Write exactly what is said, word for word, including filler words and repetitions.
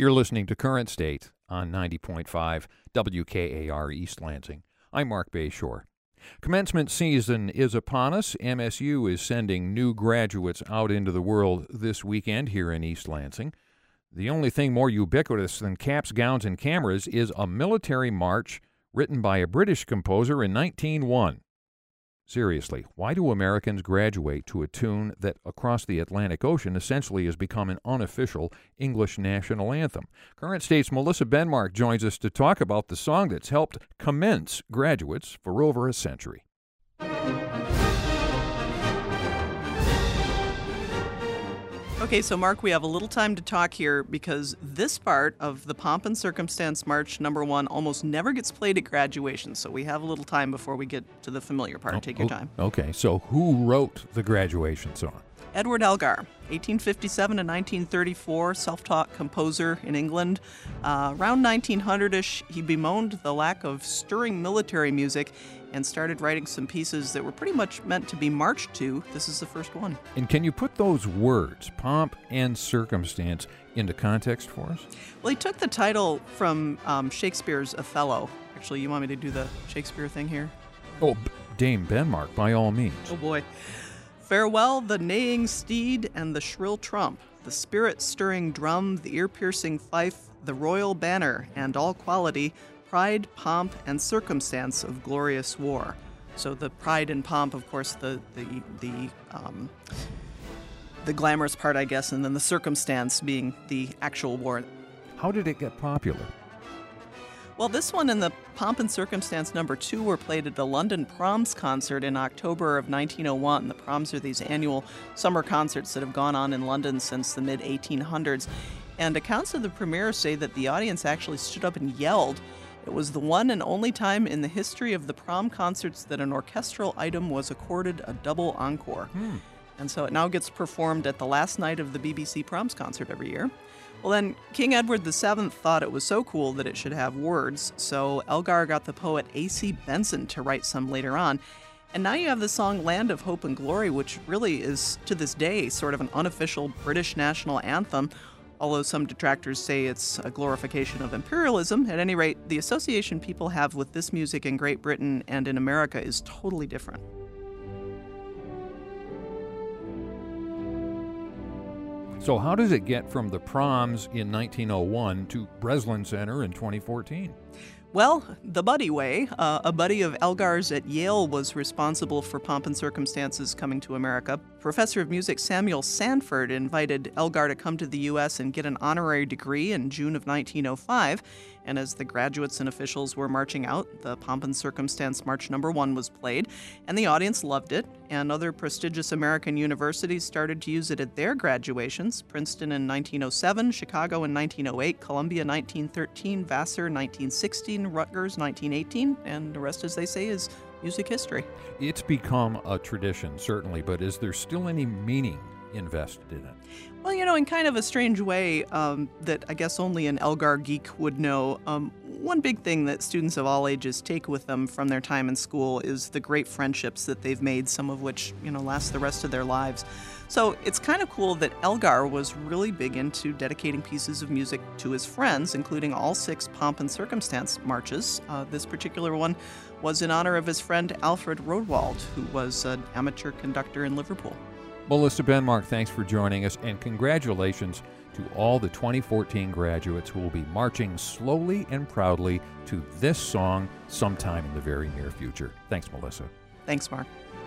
You're listening to Current State on ninety point five W K A R East Lansing. I'm Mark Bayshore. Commencement season is upon us. M S U is sending new graduates out into the world this weekend here in East Lansing. The only thing more ubiquitous than caps, gowns, and cameras is a military march written by a British composer in nineteen oh one. Seriously, why do Americans graduate to a tune that across the Atlantic Ocean essentially has become an unofficial English national anthem? Current State's Melissa Benmark joins us to talk about the song that's helped commence graduates for over a century. Okay, so Mark, we have a little time to talk here because this part of the Pomp and Circumstance March number one almost never gets played at graduation, so we have a little time before we get to the familiar part. Oh, Take your oh, time. Okay, so who wrote the graduation song? Edward Elgar, eighteen fifty-seven to nineteen thirty-four, self-taught composer in England. Uh, around nineteen hundred-ish, he bemoaned the lack of stirring military music and started writing some pieces that were pretty much meant to be marched to. This is the first one. And can you put those words, pomp and circumstance, into context for us? Well, he took the title from um, Shakespeare's Othello. Actually, you want me to do the Shakespeare thing here? Oh, Dame Benmark, by all means. Oh, boy. Farewell the neighing steed and the shrill trump, the spirit-stirring drum, the ear-piercing fife, the royal banner, and all quality, pride, pomp, and circumstance of glorious war. So the pride and pomp, of course, the the the um, the glamorous part, I guess, and then the circumstance being the actual war. How did it get popular? Well, this one and the Pomp and Circumstance number two were played at the London Proms concert in October of nineteen oh one. The Proms are these annual summer concerts that have gone on in London since the mid eighteen hundreds. And accounts of the premiere say that the audience actually stood up and yelled. It was the one and only time in the history of the prom concerts that an orchestral item was accorded a double encore. Hmm. And so it now gets performed at the last night of the B B C Proms concert every year. Well, then, King Edward the Seventh thought it was so cool that it should have words, so Elgar got the poet A C Benson to write some later on. And now you have the song Land of Hope and Glory, which really is, to this day, sort of an unofficial British national anthem, although some detractors say it's a glorification of imperialism. At any rate, the association people have with this music in Great Britain and in America is totally different. So how does it get from the Proms in nineteen oh one to Breslin Center in twenty fourteen? Well, the Buddy way. Uh, a buddy of Elgar's at Yale was responsible for Pomp and Circumstance's coming to America. Professor of music Samuel Sanford invited Elgar to come to the U S and get an honorary degree in June of nineteen oh five. And as the graduates and officials were marching out, the Pomp and Circumstance March number one was played, and the audience loved it. And other prestigious American universities started to use it at their graduations. Princeton in nineteen oh seven, Chicago in nineteen oh eight, Columbia nineteen thirteen, Vassar nineteen sixteen, Rutgers nineteen eighteen, and the rest, as they say, is music history. It's become a tradition, certainly, but is there still any meaning invested in it? Well, you know, in kind of a strange way um, that I guess only an Elgar geek would know, um, one big thing that students of all ages take with them from their time in school is the great friendships that they've made, some of which, you know, last the rest of their lives. So it's kind of cool that Elgar was really big into dedicating pieces of music to his friends, including all six Pomp and Circumstance marches. Uh, this particular one was in honor of his friend Alfred Rodewald, who was an amateur conductor in Liverpool. Melissa Benmark, thanks for joining us, and congratulations to all the twenty fourteen graduates who will be marching slowly and proudly to this song sometime in the very near future. Thanks, Melissa. Thanks, Mark.